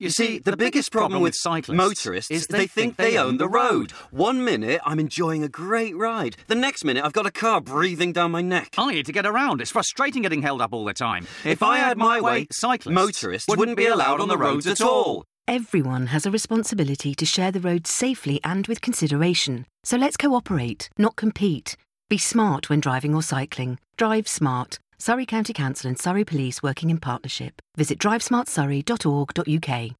You see, the biggest problem with cyclists, motorists, is they think they own the road. 1 minute, I'm enjoying a great ride. The next minute, I've got a car breathing down my neck. I need to get around. It's frustrating getting held up all the time. If I had my way, cyclists, motorists wouldn't be allowed on the roads at all. Everyone has a responsibility to share the road safely and with consideration. So let's cooperate, not compete. Be smart when driving or cycling. Drive smart. Surrey County Council and Surrey Police working in partnership. Visit drivesmartsurrey.org.uk.